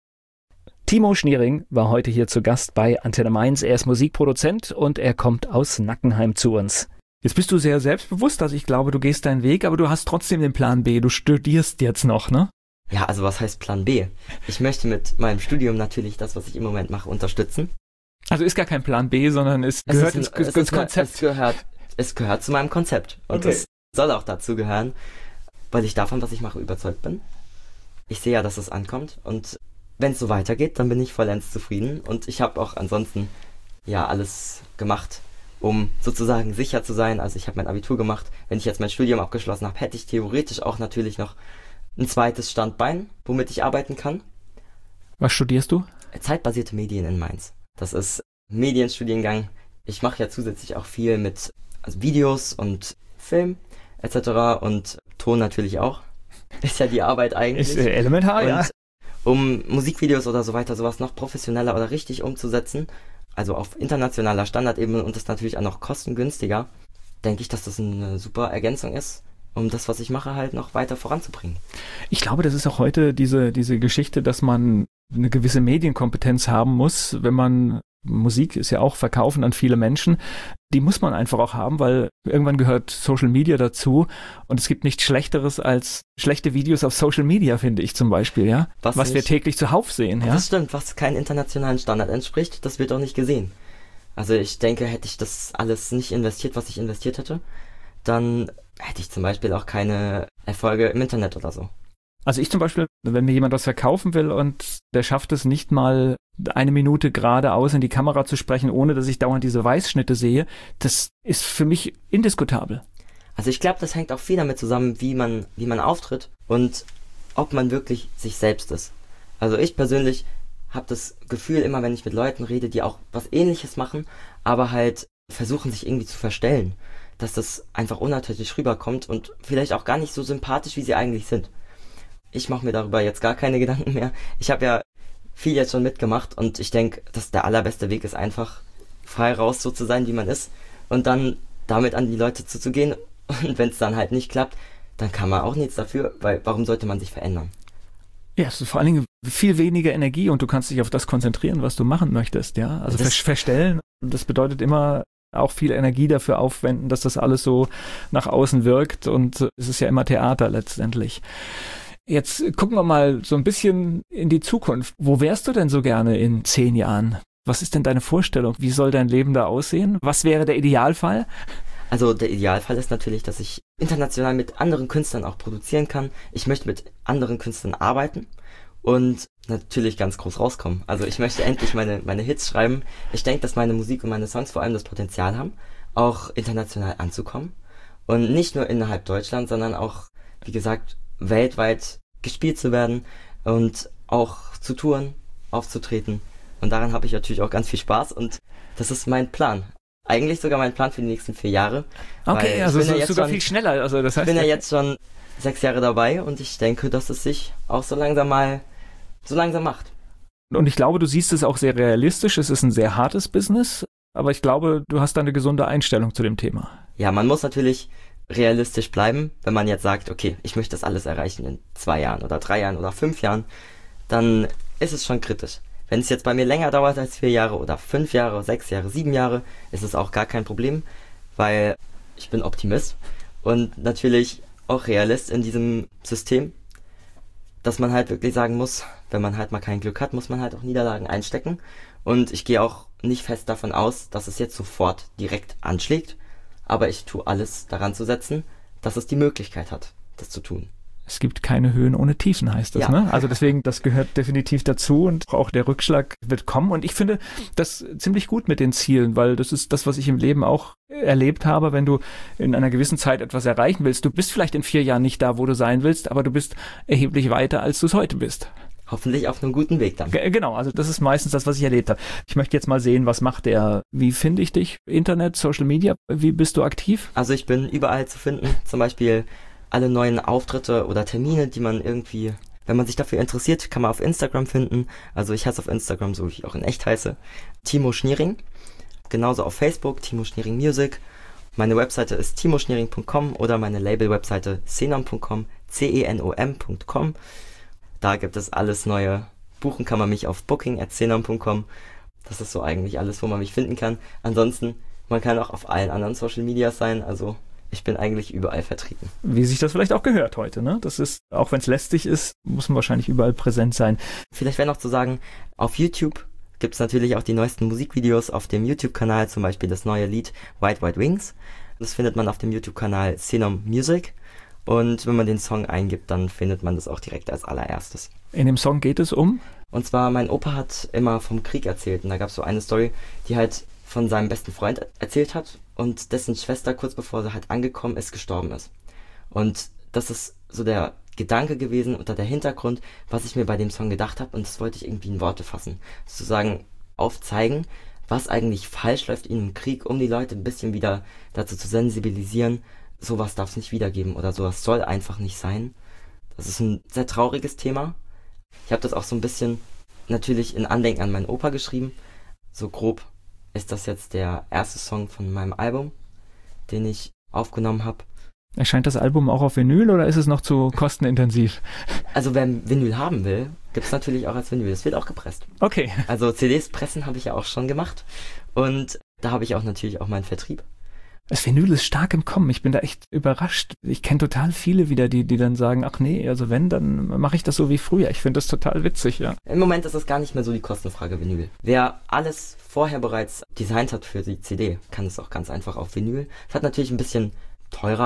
Timo Schniering war heute hier zu Gast bei Antenne Mainz. Er ist Musikproduzent und er kommt aus Nackenheim zu uns. Jetzt bist du sehr selbstbewusst, also ich glaube, du gehst deinen Weg, aber du hast trotzdem den Plan B. Du studierst jetzt noch, ne? Ja, also was heißt Plan B? Ich möchte mit meinem Studium natürlich das, was ich im Moment mache, unterstützen. Also ist gar kein Plan B, sondern es, es gehört ins, ein, ins es Konzept. Es gehört, es gehört zu meinem Konzept. Und okay. Es soll auch dazu gehören, weil ich davon, was ich mache, überzeugt bin. Ich sehe ja, dass es ankommt und wenn es so weitergeht, dann bin ich vollends zufrieden und ich habe auch ansonsten ja alles gemacht, um sozusagen sicher zu sein. Also ich habe mein Abitur gemacht. Wenn ich jetzt mein Studium abgeschlossen habe, hätte ich theoretisch auch natürlich noch ein zweites Standbein, womit ich arbeiten kann. Was studierst du? Zeitbasierte Medien in Mainz. Das ist ein Medienstudiengang. Ich mache ja zusätzlich auch viel mit also Videos und Film et cetera und Ton natürlich auch. Ist ja die Arbeit eigentlich. Ist elementar, und ja. Um Musikvideos oder so weiter, sowas noch professioneller oder richtig umzusetzen, also auf internationaler Standardebene und das natürlich auch noch kostengünstiger, denke ich, dass das eine super Ergänzung ist, um das, was ich mache, halt noch weiter voranzubringen. Ich glaube, das ist auch heute diese, diese Geschichte, dass man eine gewisse Medienkompetenz haben muss, wenn man Musik ist ja auch verkaufen an viele Menschen, die muss man einfach auch haben, weil irgendwann gehört Social Media dazu und es gibt nichts Schlechteres als schlechte Videos auf Social Media, finde ich zum Beispiel, ja, was, was wir täglich zuhauf sehen, ja. Das stimmt, was keinem internationalen Standard entspricht, das wird auch nicht gesehen. Also ich denke, hätte ich das alles nicht investiert, was ich investiert hätte, dann hätte ich zum Beispiel auch keine Erfolge im Internet oder so. Also ich zum Beispiel, wenn mir jemand was verkaufen will und der schafft es nicht mal eine Minute geradeaus in die Kamera zu sprechen, ohne dass ich dauernd diese Weißschnitte sehe, das ist für mich indiskutabel. Also ich glaube, das hängt auch viel damit zusammen, wie man, wie man auftritt und ob man wirklich sich selbst ist. Also ich persönlich habe das Gefühl, immer wenn ich mit Leuten rede, die auch was Ähnliches machen, aber halt versuchen, sich irgendwie zu verstellen, dass das einfach unauthentisch rüberkommt und vielleicht auch gar nicht so sympathisch, wie sie eigentlich sind. Ich mache mir darüber jetzt gar keine Gedanken mehr. Ich habe ja viel jetzt schon mitgemacht und ich denke, dass der allerbeste Weg ist, einfach frei raus so zu sein, wie man ist und dann damit an die Leute zuzugehen. Und wenn es dann halt nicht klappt, dann kann man auch nichts dafür, weil warum sollte man sich verändern? Ja, es ist vor allen Dingen viel weniger Energie und du kannst dich auf das konzentrieren, was du machen möchtest, ja. Also das ver- verstellen, das bedeutet immer auch viel Energie dafür aufwenden, dass das alles so nach außen wirkt und es ist ja immer Theater letztendlich. Jetzt gucken wir mal so ein bisschen in die Zukunft. Wo wärst du denn so gerne in zehn Jahren? Was ist denn deine Vorstellung? Wie soll dein Leben da aussehen? Was wäre der Idealfall? Also der Idealfall ist natürlich, dass ich international mit anderen Künstlern auch produzieren kann. Ich möchte mit anderen Künstlern arbeiten und natürlich ganz groß rauskommen. Also ich möchte endlich meine, meine Hits schreiben. Ich denke, dass meine Musik und meine Songs vor allem das Potenzial haben, auch international anzukommen. Und nicht nur innerhalb Deutschland, sondern auch, wie gesagt, weltweit gespielt zu werden und auch zu touren, aufzutreten. Und daran habe ich natürlich auch ganz viel Spaß und das ist mein Plan. Eigentlich sogar mein Plan für die nächsten vier Jahre. Okay, also ich bin so, ja sogar schon, viel schneller. Also das heißt, ich bin ja jetzt schon sechs Jahre dabei und ich denke, dass es sich auch so langsam mal so langsam macht. Und ich glaube, du siehst es auch sehr realistisch. Es ist ein sehr hartes Business, aber ich glaube, du hast da eine gesunde Einstellung zu dem Thema. Ja, man muss natürlich realistisch bleiben, wenn man jetzt sagt, okay, ich möchte das alles erreichen in zwei Jahren oder drei Jahren oder fünf Jahren, dann ist es schon kritisch. Wenn es jetzt bei mir länger dauert als vier Jahre oder fünf Jahre, sechs Jahre, sieben Jahre, ist es auch gar kein Problem, weil ich bin Optimist und natürlich auch Realist in diesem System, dass man halt wirklich sagen muss, wenn man halt mal kein Glück hat, muss man halt auch Niederlagen einstecken und ich gehe auch nicht fest davon aus, dass es jetzt sofort direkt anschlägt, aber ich tue alles daran zu setzen, dass es die Möglichkeit hat, das zu tun. Es gibt keine Höhen ohne Tiefen, heißt das, ja. ne? Also deswegen, das gehört definitiv dazu und auch der Rückschlag wird kommen. Und ich finde das ziemlich gut mit den Zielen, weil das ist das, was ich im Leben auch erlebt habe, wenn du in einer gewissen Zeit etwas erreichen willst. Du bist vielleicht in vier Jahren nicht da, wo du sein willst, aber du bist erheblich weiter, als du es heute bist. Hoffentlich auf einem guten Weg dann. G- genau, also das ist meistens das, was ich erlebt habe. Ich möchte jetzt mal sehen, was macht der, wie finde ich dich? Internet, Social Media, wie bist du aktiv? Also ich bin überall zu finden, zum Beispiel alle neuen Auftritte oder Termine, die man irgendwie, wenn man sich dafür interessiert, kann man auf Instagram finden. Also ich heiße auf Instagram, so wie ich auch in echt heiße, Timo Schniering. Genauso auf Facebook, Timo Schniering Music. Meine Webseite ist timo schniering punkt com oder meine Label-Webseite cenom punkt com, C E N O M punkt com. Da gibt es alles Neue. Buchen kann man mich auf booking at cenom punkt com. Das ist so eigentlich alles, wo man mich finden kann. Ansonsten, man kann auch auf allen anderen Social Medias sein, also ich bin eigentlich überall vertreten. Wie sich das vielleicht auch gehört heute, ne? Das ist, auch wenn es lästig ist, muss man wahrscheinlich überall präsent sein. Vielleicht wäre noch zu sagen, auf YouTube gibt es natürlich auch die neuesten Musikvideos auf dem YouTube-Kanal, zum Beispiel das neue Lied White White Wings. Das findet man auf dem YouTube-Kanal cenom Music. Und wenn man den Song eingibt, dann findet man das auch direkt als allererstes. In dem Song geht es um? Und zwar, mein Opa hat immer vom Krieg erzählt. Und da gab es so eine Story, die halt von seinem besten Freund erzählt hat und dessen Schwester kurz bevor sie halt angekommen ist, gestorben ist. Und das ist so der Gedanke gewesen oder der Hintergrund, was ich mir bei dem Song gedacht habe und das wollte ich irgendwie in Worte fassen. Sozusagen aufzeigen, was eigentlich falsch läuft in einem Krieg, um die Leute ein bisschen wieder dazu zu sensibilisieren, sowas darf es nicht wiedergeben oder sowas soll einfach nicht sein. Das ist ein sehr trauriges Thema. Ich habe das auch so ein bisschen natürlich in Andenken an meinen Opa geschrieben. So grob ist das jetzt der erste Song von meinem Album, den ich aufgenommen habe. Erscheint das Album auch auf Vinyl oder ist es noch zu kostenintensiv? Also wer Vinyl haben will, gibt es natürlich auch als Vinyl. Das wird auch gepresst. Okay. Also C Ds pressen habe ich ja auch schon gemacht und da habe ich auch natürlich auch meinen Vertrieb. Das Vinyl ist stark im Kommen. Ich bin da echt überrascht. Ich kenne total viele wieder, die die dann sagen, ach nee, also wenn, dann mache ich das so wie früher. Ich finde das total witzig, ja. Im Moment ist es gar nicht mehr so die Kostenfrage Vinyl. Wer alles vorher bereits designt hat für die C D, kann es auch ganz einfach auf Vinyl. Es hat natürlich ein bisschen teurer,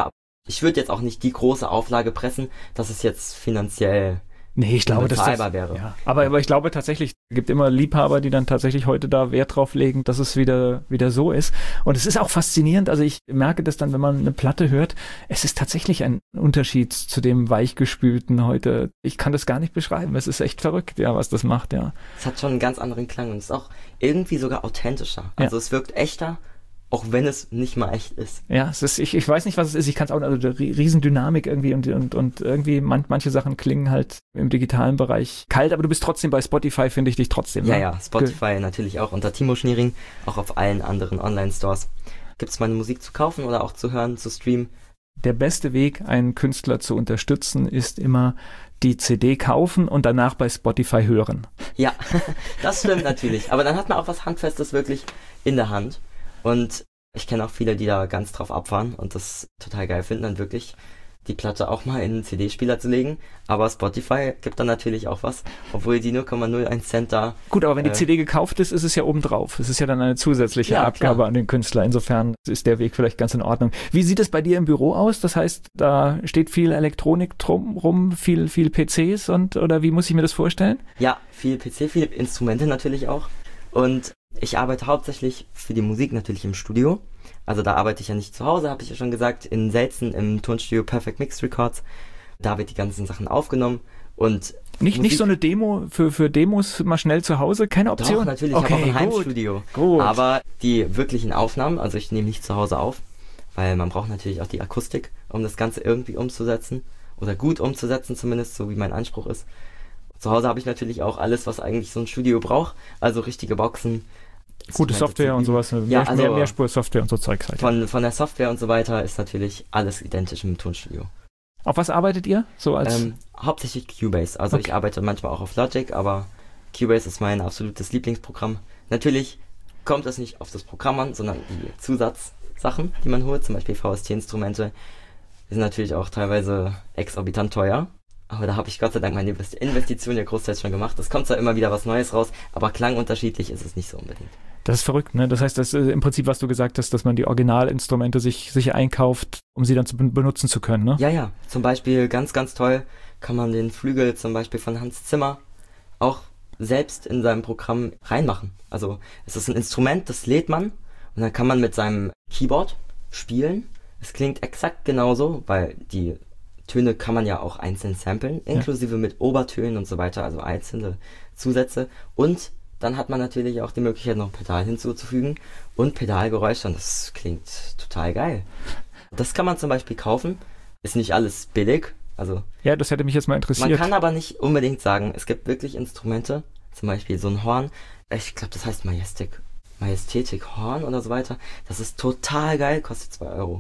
Ich würde jetzt auch nicht die große Auflage pressen, dass es jetzt finanziell Nee, ich glaube, dass das wäre. Ja. Aber, aber ich glaube tatsächlich, es gibt immer Liebhaber, die dann tatsächlich heute da Wert drauf legen, dass es wieder, wieder so ist. Und es ist auch faszinierend. Also ich merke das dann, wenn man eine Platte hört, es ist tatsächlich ein Unterschied zu dem weichgespülten heute. Ich kann das gar nicht beschreiben. Es ist echt verrückt, ja, was das macht, ja. Es hat schon einen ganz anderen Klang und es ist auch irgendwie sogar authentischer. Also ja. Es wirkt echter, auch wenn es nicht mal echt ist. Ja, es ist, ich, ich weiß nicht, was es ist. Ich kann es auch, also Riesendynamik irgendwie und, und, und irgendwie man, manche Sachen klingen halt im digitalen Bereich kalt, aber du bist trotzdem bei Spotify, finde ich dich trotzdem. Ja, ne? ja, Spotify Ge- natürlich auch unter Timo Schniering, auch auf allen anderen Online-Stores. Gibt es meine Musik zu kaufen oder auch zu hören, zu streamen? Der beste Weg, einen Künstler zu unterstützen, ist immer die C D kaufen und danach bei Spotify hören. Ja, das stimmt natürlich. Aber dann hat man auch was Handfestes wirklich in der Hand. Und ich kenne auch viele, die da ganz drauf abfahren und das total geil finden, dann wirklich die Platte auch mal in einen C D-Spieler zu legen. Aber Spotify gibt dann natürlich auch was, obwohl die null Komma null eins Cent da... Gut, aber wenn äh, die C D gekauft ist, ist es ja obendrauf. Es ist ja dann eine zusätzliche ja, Abgabe klar. an den Künstler. Insofern ist der Weg vielleicht ganz in Ordnung. Wie sieht es bei dir im Büro aus? Das heißt, da steht viel Elektronik drum rum, viel, viel P Cs und oder wie muss ich mir das vorstellen? Ja, viel P C, viele Instrumente natürlich auch. Und ich arbeite hauptsächlich für die Musik natürlich im Studio. Also da arbeite ich ja nicht zu Hause, habe ich ja schon gesagt, in Selzen im Tonstudio Perfect Mixed Records. Da wird die ganzen Sachen aufgenommen und nicht, nicht so eine Demo für, für Demos mal schnell zu Hause, keine Option? Doch, natürlich, okay, ich habe auch ein gut, Heimstudio. Gut. Aber die wirklichen Aufnahmen, also ich nehme nicht zu Hause auf, weil man braucht natürlich auch die Akustik, um das Ganze irgendwie umzusetzen oder gut umzusetzen zumindest, so wie mein Anspruch ist. Zu Hause habe ich natürlich auch alles, was eigentlich so ein Studio braucht, also richtige Boxen, gute Software und sowas, ja, mehr, also mehr, Mehrspur-Software und so Zeugs halt. Von, von der Software und so weiter ist natürlich alles identisch im Tonstudio. Auf was arbeitet ihr? So als ähm, hauptsächlich Cubase. Also okay. Ich arbeite manchmal auch auf Logic, aber Cubase ist mein absolutes Lieblingsprogramm. Natürlich kommt es nicht auf das Programm an, sondern die Zusatzsachen, die man holt, zum Beispiel V S T-Instrumente, sind natürlich auch teilweise exorbitant teuer. Aber da habe ich Gott sei Dank meine Investition ja großteils schon gemacht. Es kommt zwar immer wieder was Neues raus, aber klangunterschiedlich ist es nicht so unbedingt. Das ist verrückt, ne? Das heißt, das ist im Prinzip, was du gesagt hast, dass man die Originalinstrumente sich, sich einkauft, um sie dann zu benutzen zu können, ne? Ja, ja. Zum Beispiel ganz, ganz toll kann man den Flügel zum Beispiel von Hans Zimmer auch selbst in seinem Programm reinmachen. Also es ist ein Instrument, das lädt man und dann kann man mit seinem Keyboard spielen. Es klingt exakt genauso, weil die Töne kann man ja auch einzeln samplen, inklusive ja. mit Obertönen und so weiter, also einzelne Zusätze. Und dann hat man natürlich auch die Möglichkeit, noch ein Pedal hinzuzufügen und Pedalgeräusche und das klingt total geil. Das kann man zum Beispiel kaufen, ist nicht alles billig. Also ja, das hätte mich jetzt mal interessiert. Man kann aber nicht unbedingt sagen, es gibt wirklich Instrumente, zum Beispiel so ein Horn, ich glaube, das heißt Majestic, Majestätik Horn oder so weiter. Das ist total geil, kostet zwei Euro.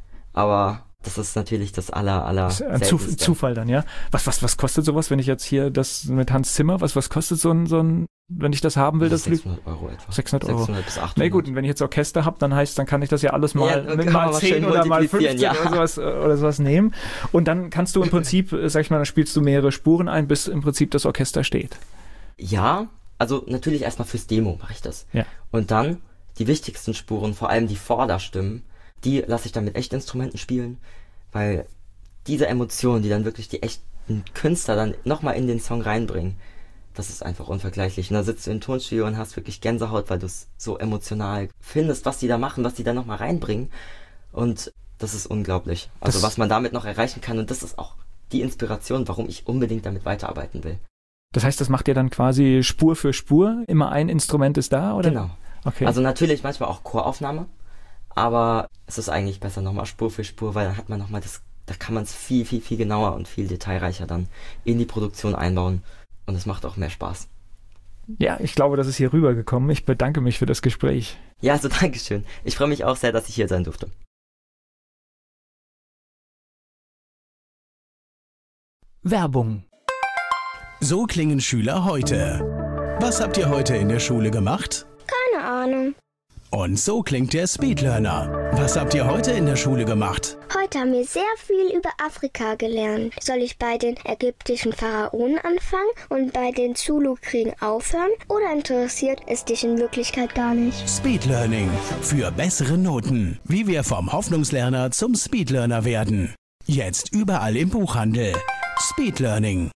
Aber das ist natürlich das aller, aller das ist ein Zuf- Zufall dann, ja. Was, was, was kostet sowas, wenn ich jetzt hier das mit Hans Zimmer, was, was kostet so ein, so ein, wenn ich das haben will, das sechshundert Euro etwa. sechshundert Euro. sechshundert bis achthundert. Na gut, und wenn ich jetzt Orchester habe, dann heißt, dann kann ich das ja alles mal, ja, mit mal zehn oder mal fünfzehn ja. oder sowas, oder sowas nehmen. Und dann kannst du im Prinzip, sag ich mal, dann spielst du mehrere Spuren ein, bis im Prinzip das Orchester steht. Ja, also natürlich erstmal fürs Demo mache ich das. Ja. Und dann die wichtigsten Spuren, vor allem die Vorderstimmen, die lasse ich dann mit Echtinstrumenten spielen, weil diese Emotionen, die dann wirklich die echten Künstler dann nochmal in den Song reinbringen, das ist einfach unvergleichlich. Und da sitzt du im Tonstudio und hast wirklich Gänsehaut, weil du es so emotional findest, was die da machen, was die da nochmal reinbringen. Und das ist unglaublich. Also das was man damit noch erreichen kann. Und das ist auch die Inspiration, warum ich unbedingt damit weiterarbeiten will. Das heißt, das macht ihr dann quasi Spur für Spur? Immer ein Instrument ist da, oder? Genau. Okay. Also natürlich manchmal auch Choraufnahme, aber es ist eigentlich besser nochmal Spur für Spur, weil dann hat man nochmal das, da kann man es viel, viel, viel genauer und viel detailreicher dann in die Produktion einbauen und es macht auch mehr Spaß. Ja, ich glaube, das ist hier rübergekommen. Ich bedanke mich für das Gespräch. Ja, also Dankeschön. Ich freue mich auch sehr, dass ich hier sein durfte. Werbung. So klingen Schüler heute. Was habt ihr heute in der Schule gemacht? Keine Ahnung. Und so klingt der Speedlearner. Was habt ihr heute in der Schule gemacht? Heute haben wir sehr viel über Afrika gelernt. Soll ich bei den ägyptischen Pharaonen anfangen und bei den Zulu-Kriegen aufhören? Oder interessiert es dich in Wirklichkeit gar nicht? Speedlearning. Für bessere Noten. Wie wir vom Hoffnungslerner zum Speedlearner werden. Jetzt überall im Buchhandel. Speedlearning.